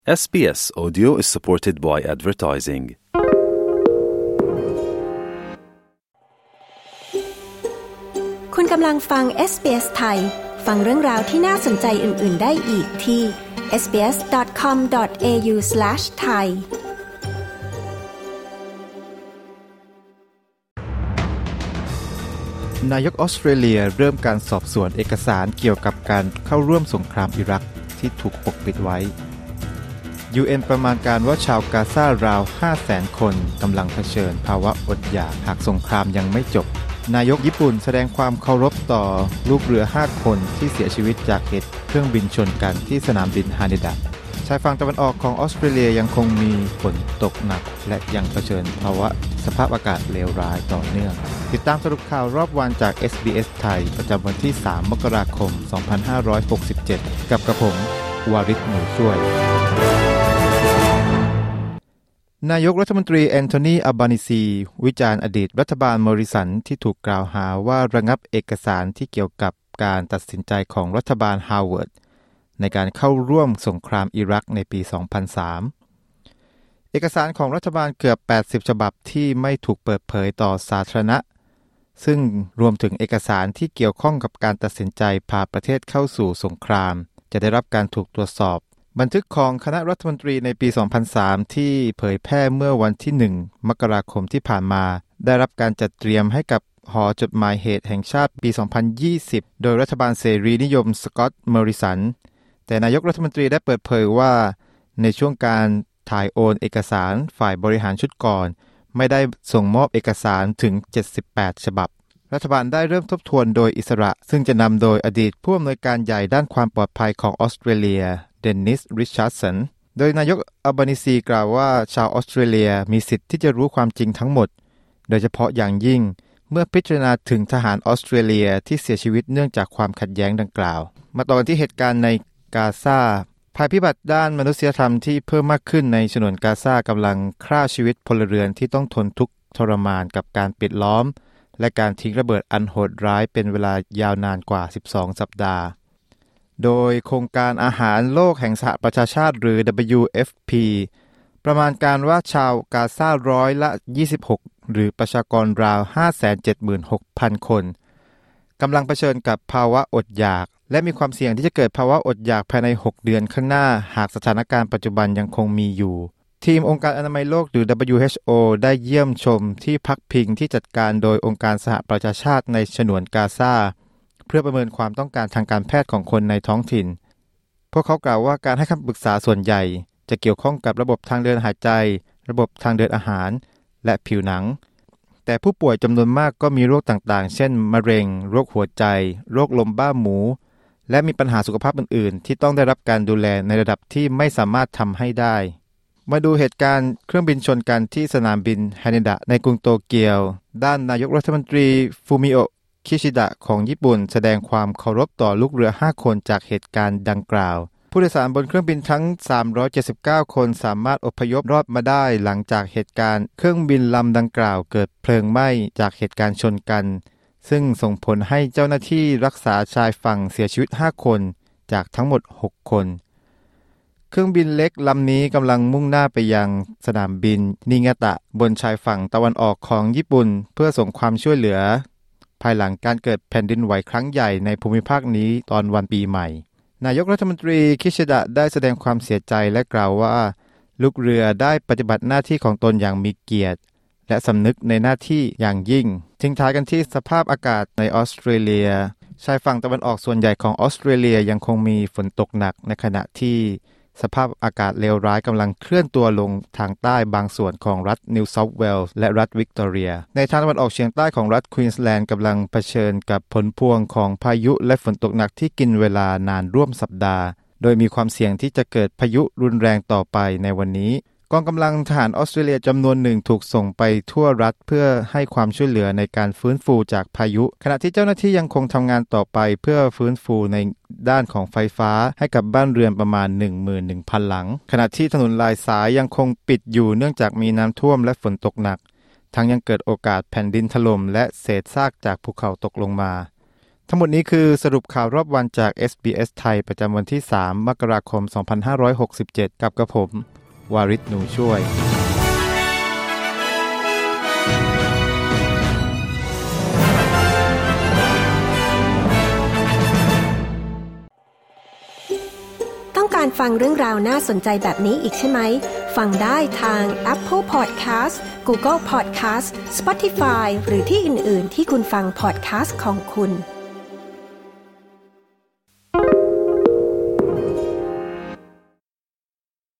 SBS Audio is supported by advertising. คุณกำลังฟัง SBS ไทย ฟังเรื่องราวที่น่าสนใจอื่นๆได้อีกที่ sbs.com.au/thai นายกออสเตรเลียเริ่มการสอบสวนเอกสารเกี่ยวกับการเข้าร่วมสงครามอิรักที่ถูกปกปิดไว้ UN ประมาณการว่าชาวกาซาราว 500,000 คนกำลังเผชิญภาวะอดอยากหากสงครามยังไม่จบนายกญี่ปุ่นแสดงความเคารพต่อลูกเรือ 5 คนที่เสียชีวิตจากเหตุเครื่องบินชนกันที่สนามบินฮาเนดะชายฝั่งตะวันออกของออสเตรเลียยังคงมีฝนตกหนักและยังเผชิญภาวะสภาพอากาศเลวร้ายต่อเนื่องติดตามสรุปข่าวรอบวันจาก SBS ไทยประจำวันที่ 3 มกราคม 2567 กับกระผมวาริศ หนูช่วยนายกรัฐมนตรีแอนโทนี อัลบานิซีวิจารณ์อดีตรัฐบาลมอริสันที่ถูกกล่าวหาว่าระงับเอกสารที่เกี่ยวกับการตัดสินใจของรัฐบาลฮาร์วาร์ดในการเข้าร่วมสงครามอิรักในปี 2003 เอกสารของรัฐบาลเกือบ 80 ฉบับที่ไม่ถูกเปิดเผยต่อสาธารณะซึ่งรวมถึงเอกสารที่เกี่ยวข้องกับการตัดสินใจพาประเทศเข้าสู่สงครามจะได้รับการถูกตรวจสอบบันทึกของคณะรัฐมนตรีในปี 2003 ที่เผยแพร่เมื่อวันที่ 1 มกราคมที่ผ่านมาได้รับการจัดเตรียมให้กับหอจดหมายเหตุแห่งชาติปี 2020 โดยรัฐบาลเสรีนิยมสกอตต์ มอริสันแต่นายกรัฐมนตรีได้เปิดเผยว่าในช่วงการถ่ายโอนเอกสารฝ่ายบริหารชุดก่อนไม่ได้ส่งมอบเอกสารถึง 78 ฉบับรัฐบาลได้เริ่มทบทวนโดยอิสระซึ่งจะนำโดยอดีตผู้อำนวยการใหญ่ด้านความปลอดภัยของออสเตรเลียเดนนิส ริชาร์ดสันโดยนายกอัลบานิซีกล่าวว่าชาวออสเตรเลียมีสิทธิ์ที่จะรู้ความจริงทั้งหมดโดยเฉพาะอย่างยิ่งเมื่อพิจารณาถึงทหารออสเตรเลียที่เสียชีวิตเนื่องจากความขัดแย้งดังกล่าวมาต่อกันที่เหตุการณ์ในกาซาภัยพิบัติด้านมนุษยธรรมที่เพิ่มมากขึ้นในฉนวนกาซากำลังฆ่าชีวิตพลเรือนที่ต้องทนทุกข์ทรมานกับการปิดล้อมและการทิ้งระเบิดอันโหดร้ายเป็นเวลายาวนานกว่า 12 สัปดาห์โดยโครงการอาหารโลกแห่งสหประชาชาติหรือ WFP ประมาณการว่าชาวกาซาร้อยละ 26 หรือประชากรราว 576,000 คนกำลังเผชิญกับภาวะอดอยากและมีความเสี่ยงที่จะเกิดภาวะอดอยากภายใน 6 เดือนข้างหน้าหากสถานการณ์ปัจจุบันยังคงมีอยู่ทีมองค์การอนามัยโลกหรือ WHO ได้เยี่ยมชมที่พักพิงที่จัดการโดยองค์การสหประชาชาติในฉนวนกาซาเพื่อประเมินความต้องการทางการแพทย์ของคนในท้องถิ่นพวกเขากล่าวว่าการให้คำปรึกษาส่วนใหญ่จะเกี่ยวข้องกับระบบทางเดินหายใจระบบทางเดินอาหารและผิวหนังแต่ผู้ป่วยจำนวนมากก็มีโรคต่างๆเช่นมะเร็งโรคหัวใจโรคลมบ้าหมูและมีปัญหาสุขภาพอื่นๆที่ต้องได้รับการดูแลในระดับที่ไม่สามารถทำให้ได้มาดูเหตุการณ์เครื่องบินชนกันที่สนามบินฮาเนดะในกรุงโตเกียวด้านนายกรัฐมนตรีฟูมิโอะคิชิดะของญี่ปุ่นแสดงความเคารพต่อลูกเรือ 5 คนจากเหตุการณ์ดังกล่าวผู้โดยสารบนเครื่องบินทั้ง379คนสามารถอพยพรอดมาได้หลังจากเหตุการณ์เครื่องบินลำดังกล่าวเกิดเพลิงไหม้จากเหตุการณ์ชนกันซึ่งส่งผลให้เจ้าหน้าที่รักษาชายฝั่งเสียชีวิต5คนจากทั้งหมด6คนเครื่องบินเล็กลำนี้กำลังมุ่งหน้าไปยังสนามบินนิงาตะบนชายฝั่งตะวันออกของญี่ปุ่นเพื่อส่งความช่วยเหลือภายหลังการเกิดแผ่นดินไหวครั้งใหญ่ในภูมิภาคนี้ตอนวันปีใหม่นายกรัฐมนตรีคิชิดะได้แสดงความเสียใจและกล่าวว่าลูกเรือได้ปฏิบัติหน้าที่ของตนอย่างมีเกียรติและสำนึกในหน้าที่อย่างยิ่งทิ้งท้ายกันที่สภาพอากาศในออสเตรเลียชายฝั่งตะวันออกส่วนใหญ่ของออสเตรเลียยังคงมีฝนตกหนักในขณะที่สภาพอากาศเลวร้ายกำลังเคลื่อนตัวลงทางใต้บางส่วนของรัฐนิวเซาท์เวลส์และรัฐวิกตอเรียในทางตะวันออกเฉียงใต้ของรัฐควีนสแลนด์กำลังเผชิญกับผลพวงของพายุและฝนตกหนักที่กินเวลานานร่วมสัปดาห์โดยมีความเสี่ยงที่จะเกิดพายุรุนแรงต่อไปในวันนี้กองกำลังทหารออสเตรเลียจำนวนหนึ่งถูกส่งไปทั่วรัฐเพื่อให้ความช่วยเหลือในการฟื้นฟูจากพายุขณะที่เจ้าหน้าที่ยังคงทำงานต่อไปเพื่อฟื้นฟูในด้านของไฟฟ้าให้กับบ้านเรือนประมาณ 11,000 หลังขณะที่ถนนหลายสายยังคงปิดอยู่เนื่องจากมีน้ำท่วมและฝนตกหนักทั้งยังเกิดโอกาสแผ่นดินถล่มและเศษซากจากภูเขาตกลงมาทั้งหมดนี้คือสรุปข่าวรอบวันจาก SBS ไทยประจำวันที่ 3 มกราคม 2567 กับกระผมวาริศ หนูช่วยต้องการฟังเรื่องราวน่าสนใจแบบนี้อีกใช่ไหมฟังได้ทาง Apple Podcast Google Podcast Spotify หรือที่อื่นๆที่คุณฟัง podcast ของคุณ